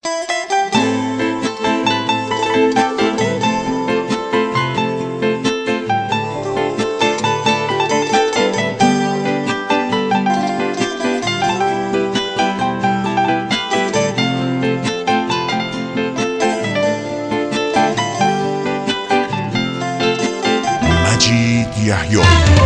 مجید یحیی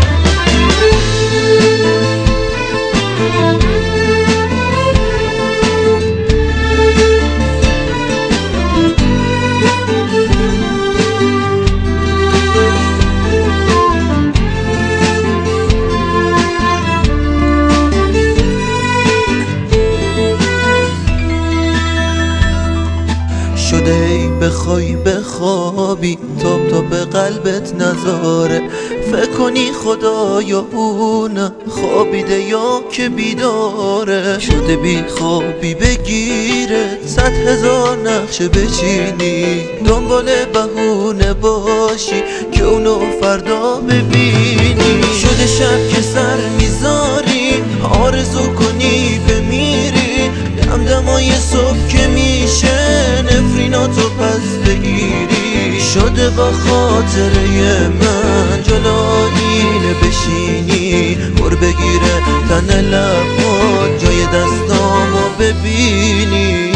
شده ای بخوای بخوابی تاب تا به قلبت نذاره، فکر کنی خدا یا اون خوابیده یا که بیداره. شده بی خوابی بگیره 100,000 نقشه بچینی، دنبال بهونه باشی که اونو فردا ببینی. شده شب که سر میذاری آرزو کنی بمیری، دمدمای صبح که میشه نفریناتو پس بگیری. شده با خاطره من جلوینه بشینی، پر بگیره تن لبات جای دستامو ببینی.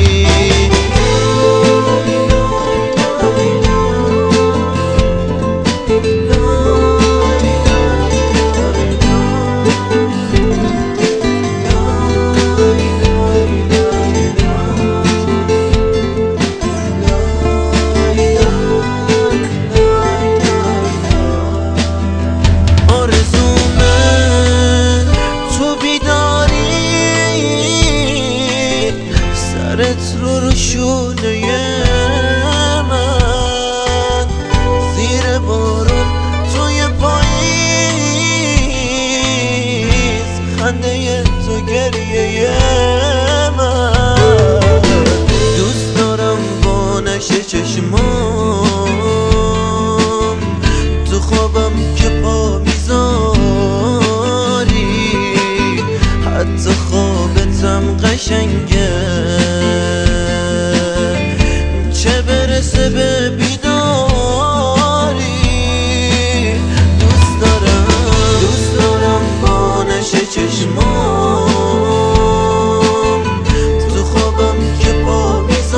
سرت رو شونه من زیر بارون توی پاییز، خنده تو گریه من. دوست دارم با نشه چشمام تو خوابم که پا میذاری، حتی خوابتم قشنگه چه برسه به بیداری. دوست دارم با نشه چشمام تو خوابم که پا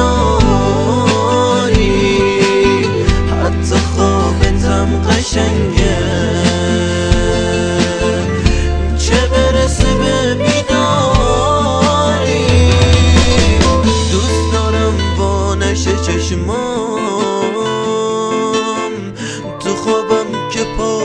میذاری، حتی خوابتم قشنگه چه برسه به بیداری. دوست دارم با نشه چشمام تو خوابم که پا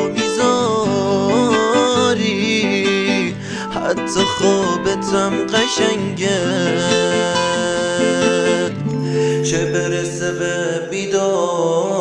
میذاری، حتی خوابتم قشنگه چه برسه به بیداری.